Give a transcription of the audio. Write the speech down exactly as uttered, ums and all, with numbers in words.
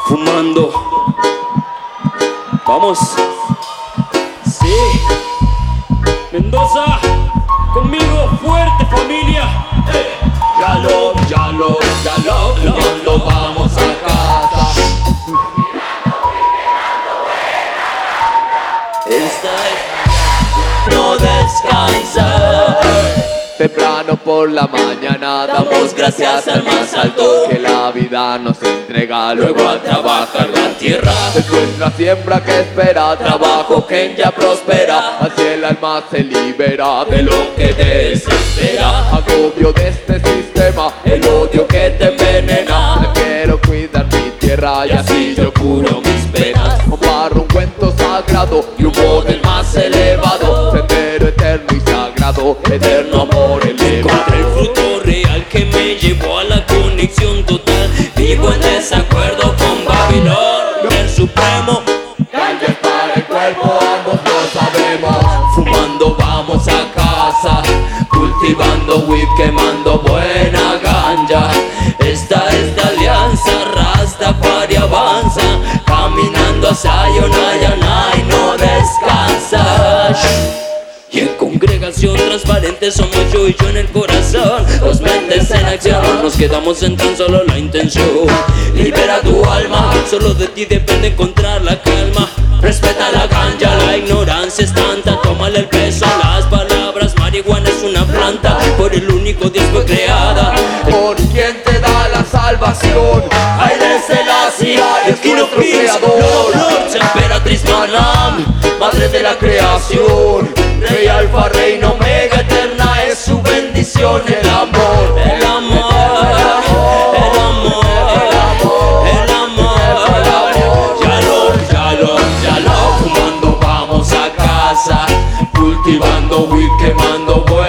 fumando. Vamos. Sí. Mendoza, conmigo fuerte, familia. Eh. Ya lo, ya lo, ya lo, fumando vamos a casa. Esta es no descansa. Temprano por la mañana damos gracias al más alto que la vida nos entrega, luego a trabajar la tierra. Es nuestra siembra que espera, trabajo que ya prospera, así el alma se libera de lo que desespera. Agobio de este sistema, el odio que te envenena. Quiero cuidar mi tierra y así yo curo mis penas. Comparo un cuento sagrado y humo del más elevado, sendero eterno y sagrado, eterno amor elevado. Encontré el fruto real que me llevó a la conexión total. Vivo en desacuerdo con Babilón, el supremo. Ganja para el cuerpo, ambos lo sabemos. Fumando vamos a casa, cultivando weed, quemando buena ganja. Esta es la alianza, Rastafari avanza, caminando hacia Sayonara y no descansa. Y en congregación transparente somos yo y yo en el corazón. Dos mentes en acción, no nos quedamos en tan solo la intención. Libera tu alma, solo de ti depende encontrar la calma. Respeta la ganja, la ignorancia es tanta. Tómale el peso a las palabras. Marihuana es una planta, por el único Dios fue creada. Por quien te da la salvación, Haile Selassie es nuestro creador. Emperatriz Manam, Madre de la creación, Rey Alfa, Reina Omega, eterna es su bendición. El amor, el amor, el amor, el amor. Ya lo, ya lo, ya lo, fumando vamos a casa, cultivando weed, quemando buena.